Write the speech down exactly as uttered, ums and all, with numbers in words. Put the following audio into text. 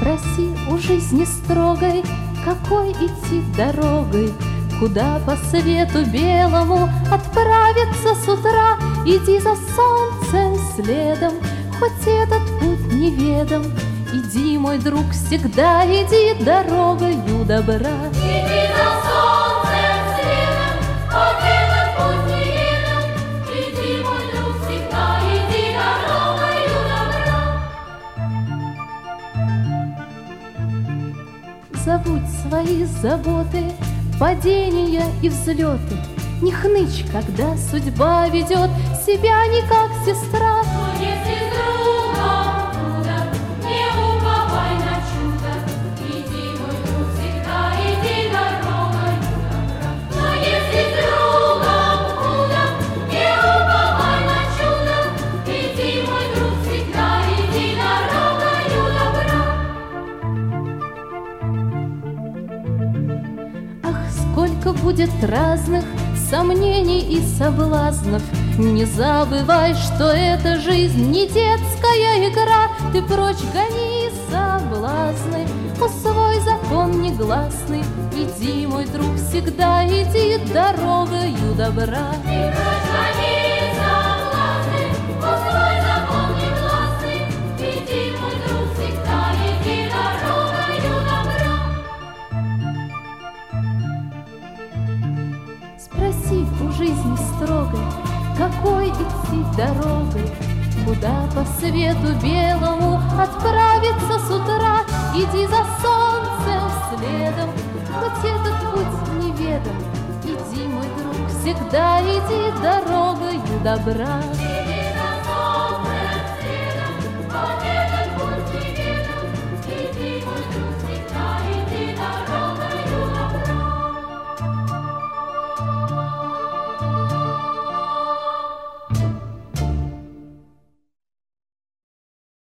Спроси у жизни строгой, какой идти дорогой, куда по свету белому отправиться с утра. Иди за солнцем следом, хоть этот путь неведом. Иди, мой друг, всегда иди дорогою добра. Иди за солнцем следом, хоть этот путь неведом. Иди, мой друг, всегда иди дорогою добра. Забудь свои заботы, падения и взлеты. Не хнычь, когда судьба ведет себя не как сестра. Но если с другом трудом, не уповай на чудо. Иди, мой друг, всегда иди дорогою добра. Но если с другом трудом, не уповай на чудо. Иди, мой друг, всегда иди дорогою добра. Ах, сколько будет разных сомнений и соблазнов. Не забывай, что эта жизнь не детская игра. Ты прочь гони соблазны, усвой закон негласный. Иди, мой друг, всегда иди дорогою добра. Ты прочь гони соблазны, усвой закон негласный. Иди, мой друг, всегда иди дорогою добра. Спроси у жизни строгой, какой идти дорогой, куда по свету белому отправиться с утра. Иди за солнцем следом, хоть этот путь неведом. Иди, мой друг, всегда иди дорогою добра.